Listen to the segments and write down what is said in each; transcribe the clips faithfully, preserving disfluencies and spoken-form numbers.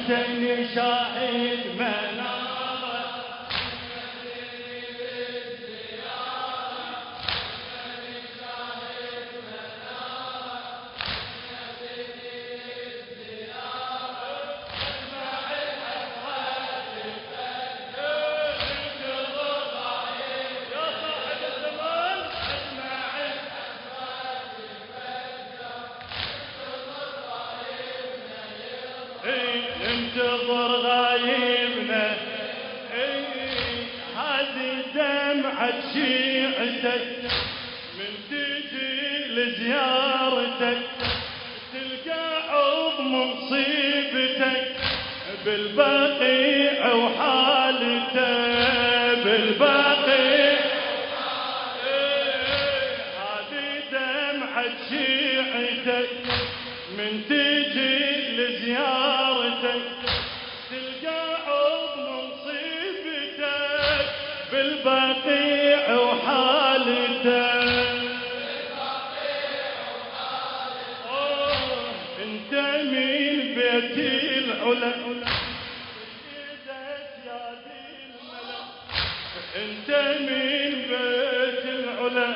حتى شاهد مناره انتظر غايبنا. هذه دمعة شيعتك من تجي لزيارتك تلقى عظم مصيبتك بالبقيع وحالته بالبقيع. هذه دمعة شيعتك من تجي لزيارتك تلقى عظم مصيبتك بالبقيع وحالته. أوه انت من بيت العلا سيدك يا ذي الملك. انت من بيت العلا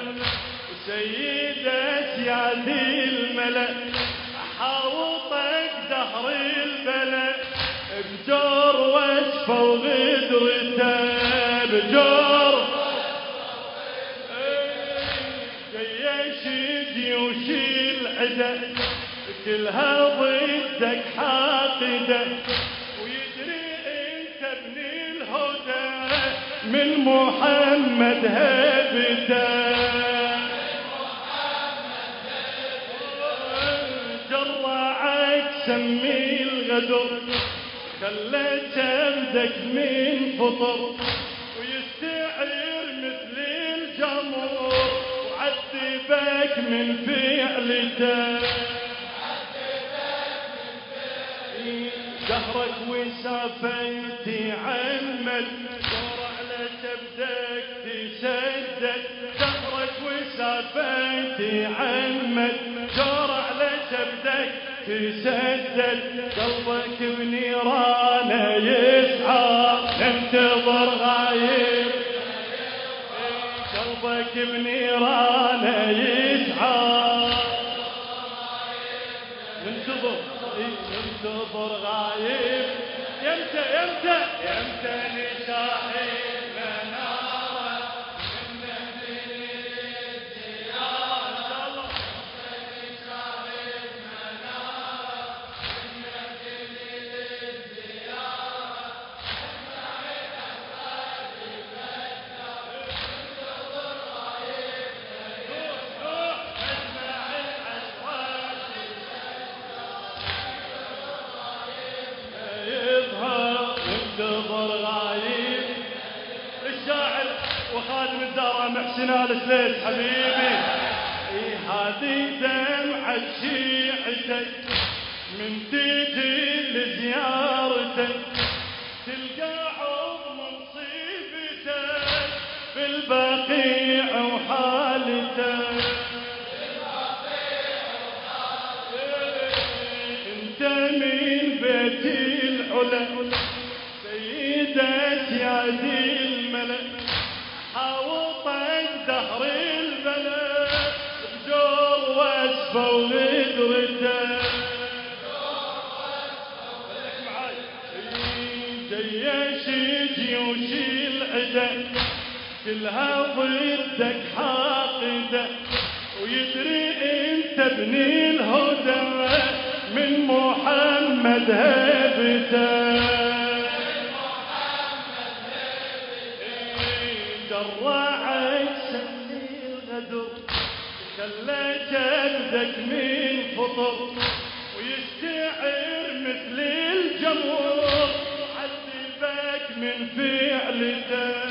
سيدك يا ذي الملك. حاوطك دهر البلاء بجور وصفه وغدرته بجور. جيش جيوش العدا كلها ضدك حاقده ويدري انت ابن الهدى من محمد هبته. سمي الغدر خلى جلدك من فطر ويستعير مثل الجمر وعذبك من فعلته. دهرك وسافيت عمل دور على جبدك تسدد. دهرك وسافيت عمل دور على جبدك تسدد. قلبك بنيرانه يسعر انتظر غايب. قلبك بنيرانه يسعر انتظر انتظر غايب. يمتى يمتى يمتى لشاهد مناره من نهر الزيارة. ان شاء الله وخادم الدار محسن آل سليس حبيبي. اي هذه دمعة شيعتك من تجي لزيارتك تلقى عظم مصيبتك بالبقيع وحالته. انت من بيت العلا سيدك يا ذي الملك. حاوطك دهر البلد بجور وصفه وغدرته. جيش جيوش العدا كلها ضدك حاقده ويدري انت ابن الهدى من محمد هبته. جرعك سمي الغدر خلى جلدك من فطر ويستعير مثل الجمر عذبك من فعلته.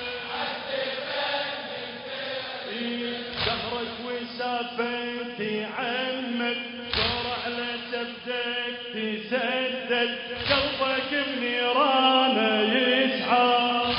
دهرك وسافيت عمك دور على جبدك تسدد. قلبك بنيرانه يسعر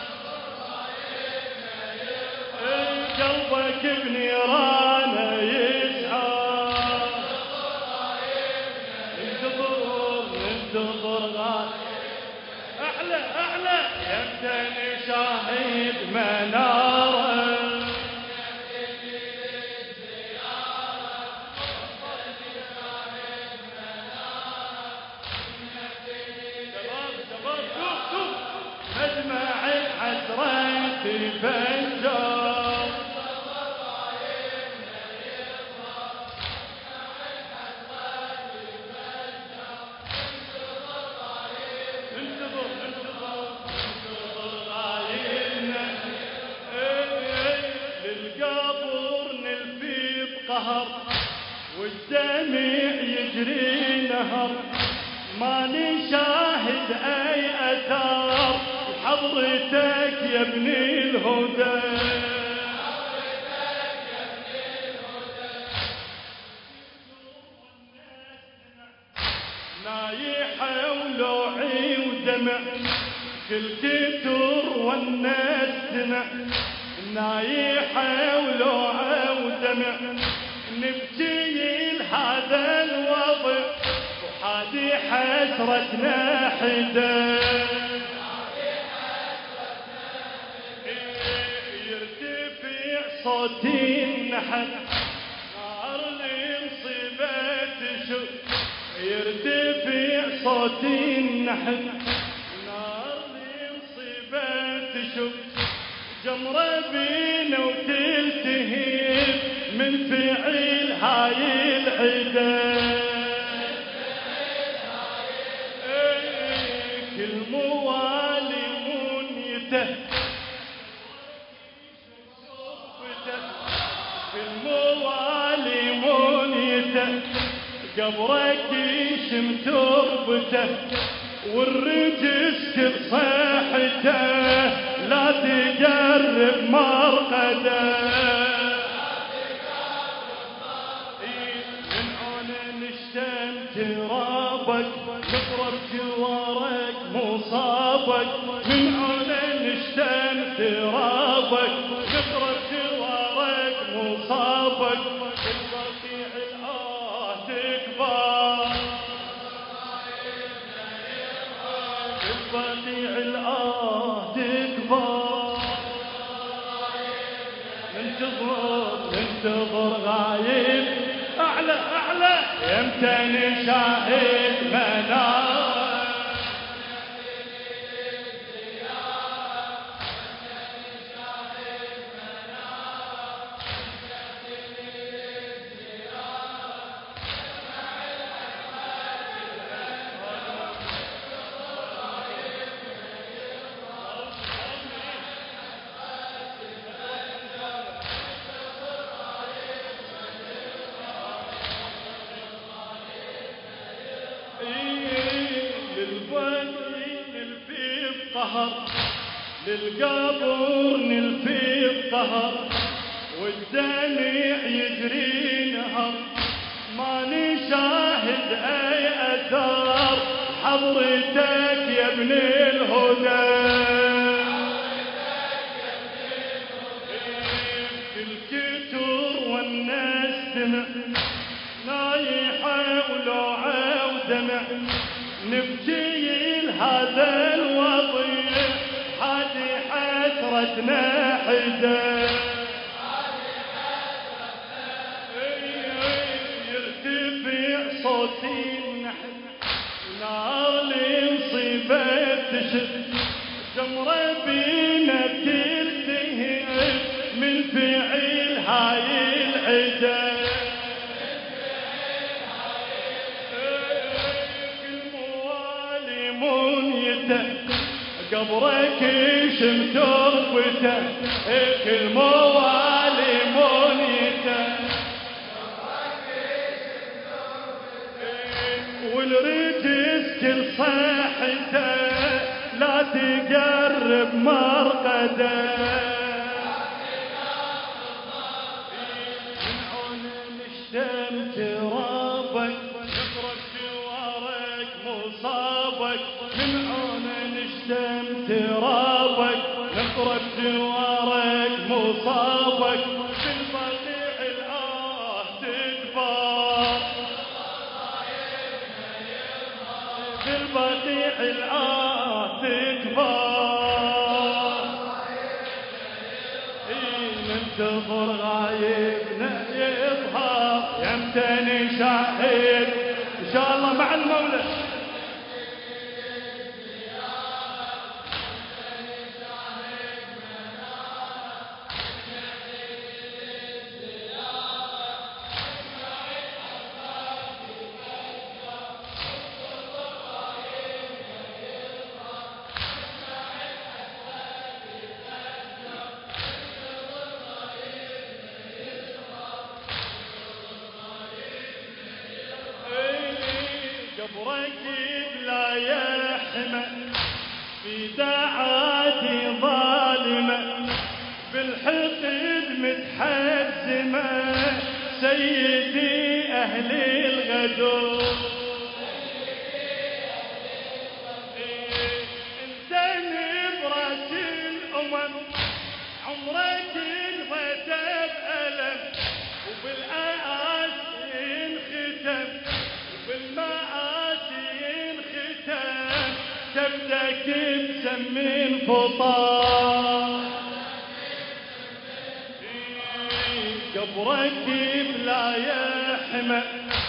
قلبك بنيرانه يسعر انتظر ننتظر غايب أحلى أحلى يمتى نشاهد مناره مجمع الحسرة تفجر انتظر انتظر انتظر غايبنا للقبر نلفي بقهر والدمع يجري نهر ما نشاهد اي اثار حضرتك يا ابن الهدى نايحة ولوعي ودمع كل كتر والناس تمع نايحة ولوعي ودمع نبكي لهذا الوضع وحادي حسرتنا حدا يرتفع صوت النحل نار المصيبة شوف يرتفع صوت النحل نار المصيبة شوف جمرة بينا وتلتهب من فعل هاي العدا كل موالي منيته كل موالي منيته قبرك يشم تربته والرجس صيحته لا تقرب مرقده من عونه نشتم ترابك نقرب جوارك مصابك من عونه نشتم ترابك نقرب جوارك مصابك البقيع الآه تكبر البقيع الآه تكبر ننتظر ننتظر غايب أعلى أعلى يمتى نشاهد منار للقبر نلفي بقهر والدمع يجري نهر ما نشاهد اي اثار حضرتك يا ابن الهدى كل كتر والناس تمع نايحة ولوعة ودمع نبكي لهذا الوضع حادي حسرتنا حدا يرتفع صوت النحل نار المصيبة تشد جمرة بينا بتلتهب من فعل هاي العدا قبرك يشم تربته كل موالي منيته والرجس كل صيحته لا تقرب مرقده من عونه نشتم ترابك نقرب جوارك مصابك من عونه نشتم ترابك نقرب جوارك مصابك في البقيع الآه تكبر في بالبقيع الآن تكبر ننتظر غايبنا يظهر يمتى نشاهد إن شاء الله مع المولى قبرك بلا يحمى في دعاتي ظالمة بالحقد متحزمة سيدي أهل الغدور انت نبرة الأمم عمرك انغت بألم وبالآسي انختم بالمآسي انختم تبدك بسمين فطار قبرك بلا يحمى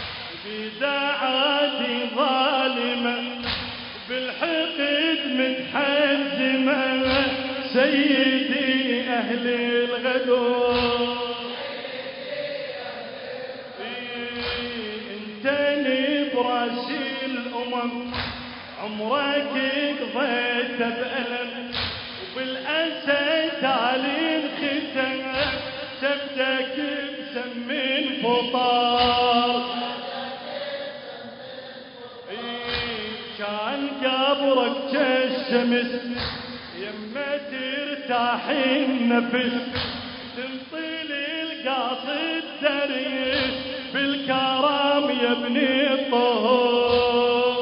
بداعاتي ظالمة بالحقد متحزمة سيدي أهل الغدور براسي الأمم عمرك قضيت بألم وبالأسى تالي الختم تبدك بسمين فطار كان قبرك كالشمس يما ترتاح النفس تنطيل القاصد دريس بالكرام يا ابني الطهور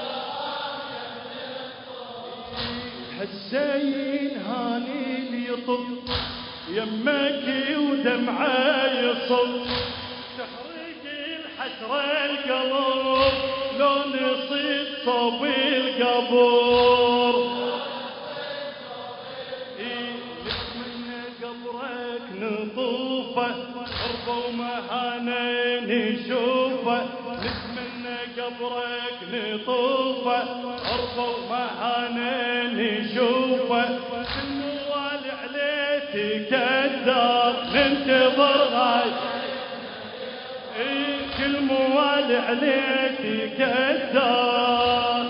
حسين هاني ليطب يمك ودمعه يصب تحرق الحسرة القلب لو نصيب صوب القبور نتمنى قبرك نطوفه غربة ومهانة نشوفه نتمنى قبرك نطوفه غربة ومهانة نشوفه الموال عليه تكدر ننتظر غاي كل موال عليه تكدر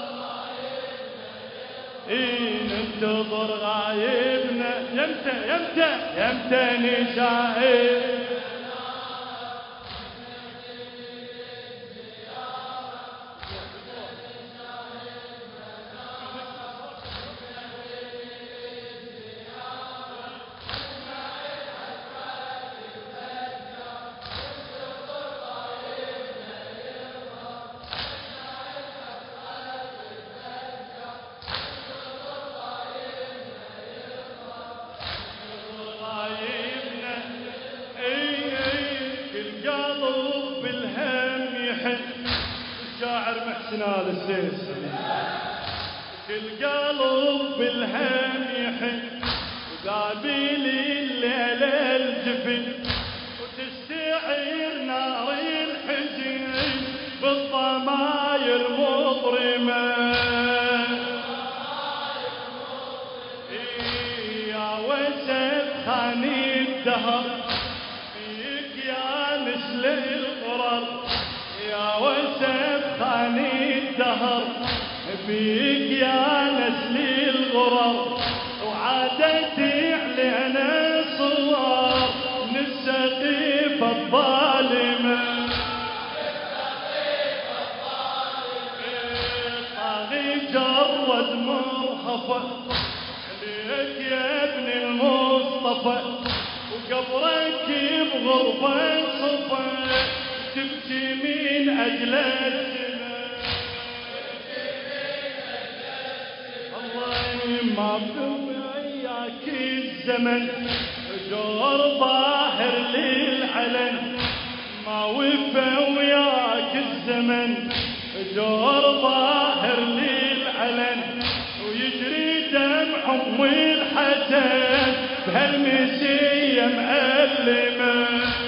ننتظر غايبنا يمتى يمتى يمتى نشاهد محسن آل السيس كل قلب بالهم يحن وقابل الليل الجفن وتستعير نار الحزن بالضماير مضرمة يا وسد خاني الدهر فيك يا نسل القرر يا وسد خاني الدهر فيك يا نسل الغرر وعادتي علينا صور من السقيفة الظالمة طاغي جرد مرهفة عليك يا ابن المصطفى وقبرك بغربة صفا تبكي من أجل الزمان الله ما بوياك الزمن جور ظاهر للعلن ما وفى وياك الزمن جور ظاهر ام الحسن بهالمسيه مألمه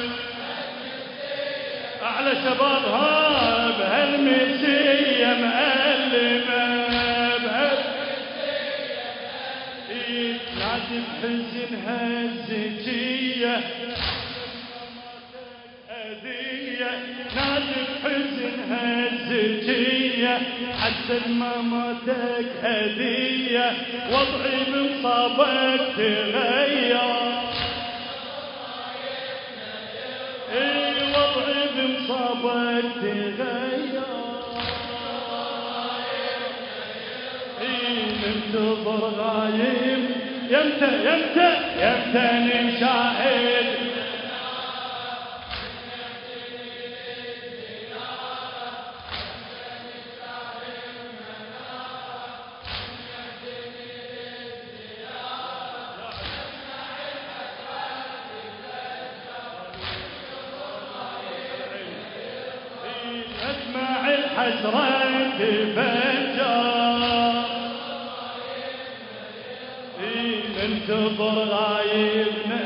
اعلى شبابها بهالمسيه مألمه بهالمسيه مألمه نادي بحزنها الزكيه نادي بحزنها الزكية حتى مماتك هدية وضعي بمصابك تغير اي وضعي بمصابك تغير اي ننتظر غايب يمتى يمتى يمتى نشاهد حسرة تفجر ننتظر غايبنا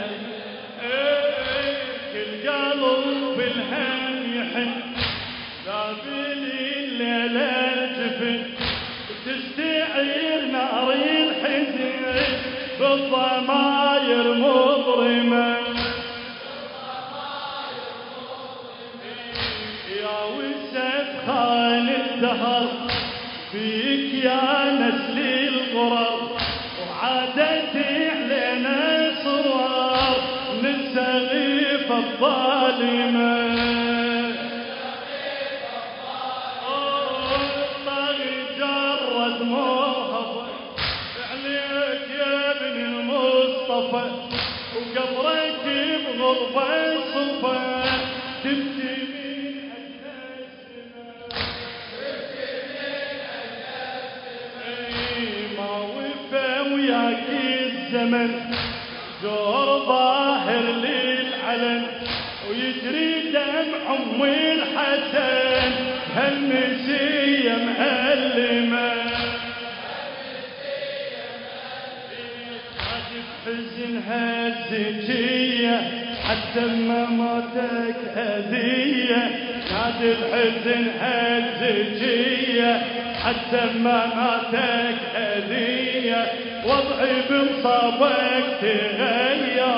كل قلب بالهم يحن ذابل الليلة الجفن تستعير نار الحزن بالضماير مظلمة خان الدهر فيك يا نسل الغرر وعادت علينا صور نستغيث الظالمة طاغي جرد مرهبة عليك يا ابن المصطفى وقبرك بغربة صفا تبكي الزمن زور ظاهر للعلن ويجري دمع ام الحسن هالمسيه مألمه حزنها الزكيه حتى مماتك هديه نادي بحزنها الزكيه حتى مماتك هديه وضعي بمصابك تغير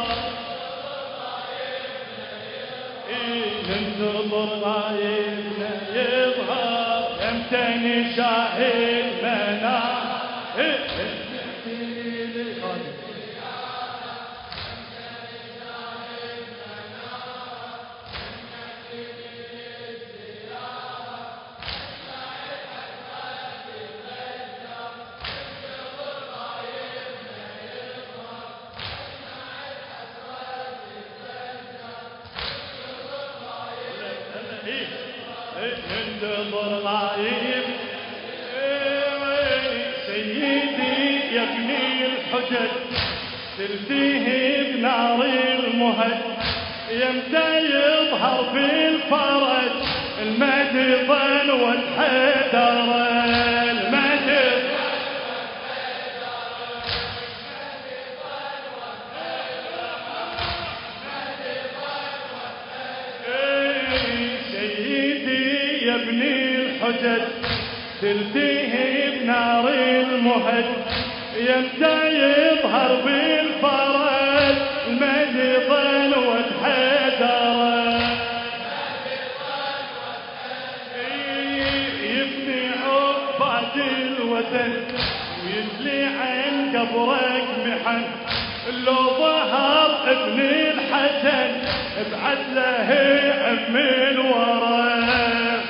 ننتظر غايبنا يظهر امتى نشاهد منام ننتظر غايب سيدي يا ابن الحجج تلتهي بنار المهج يمتى يظهر بالفرج المجد والحدر المجد سيدي يا ابن الحجج تلتهي بنار المهج يمتى يظهر بالفرج المجد والحدر يبني عقبات الوثن ويتلي عن قبرك محن لو ظهر ابن الحسن ابعد له عم الورى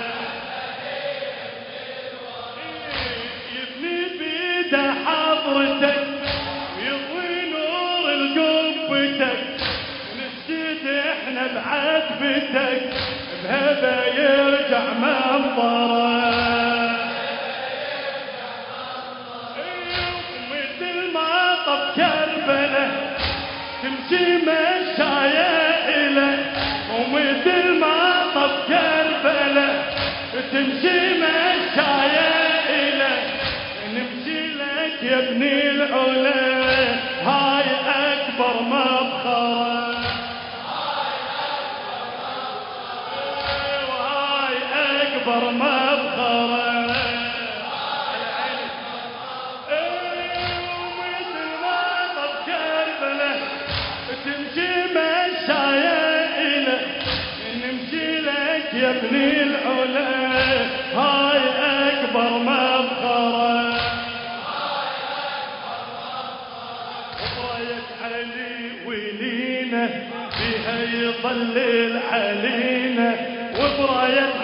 يبني بيده حضرتك ويضوي نور القبتك ونسجد احنا بعتبتك بهذا يرجع منظره مثل ما طب كربله تمشي مشايا إله ومثل ما طب كربله تمشي مشايا إله نمشي لك يا ابن العود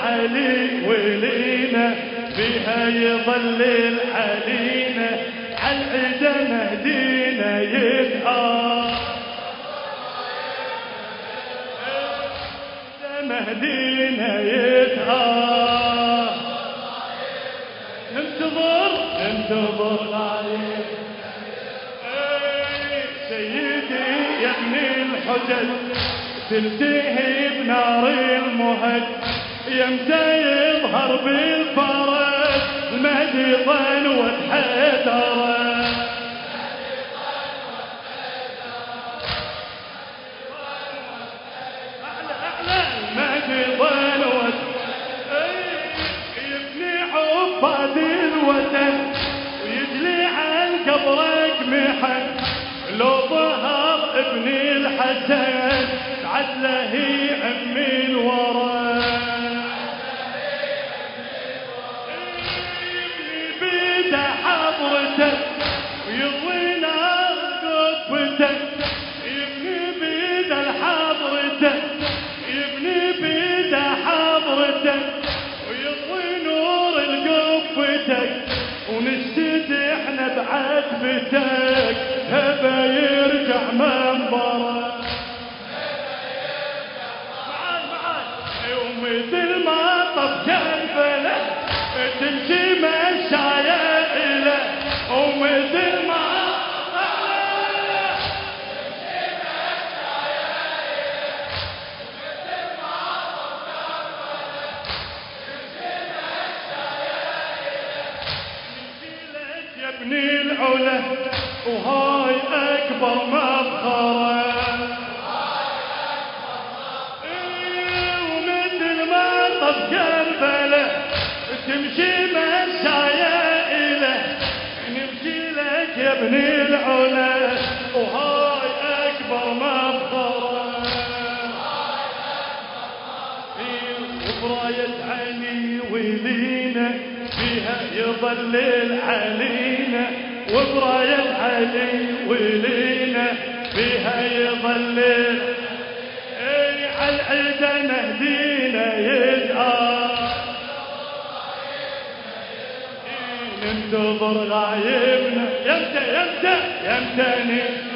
علي ولينا فيها يظلل علينا عالعدا مهدينا يدعى مهدينا يدعى ننتظر ننتظر عليك سيدي يا ابن الحجج تلتهي بنار المهج يمتى يظهر بالفرج المهدي ضنوة حيدره ضنوة يبني عباد الوطن ويجلي عن قبرك محن لو ظهر ابن الحسن عدله عمي الورى يبني بيده حضرتك ويضوي نار قبتك يبني بيده حضرتك يبني بيده حضرتك ويضوي نور لقبتك ونشتد احنا بعتبتك هبا يرجع منبرك معاي معاي ومثل ما طب كربلاء تمشي مشايا إله ومثل ما ابني العلا وهاي اكبر مفخره ومثل ما طب كربلاء تمشي مشايا إله نمشي لك يا ابني العلا وهاي اكبر مفخره وبراية علي ولينا فيها يظلل علينا وبراية علي ولينا فيها يظلل اي عالعدا مهدينا يدعى ننتظر غايبنا يمتى يمتى يمتى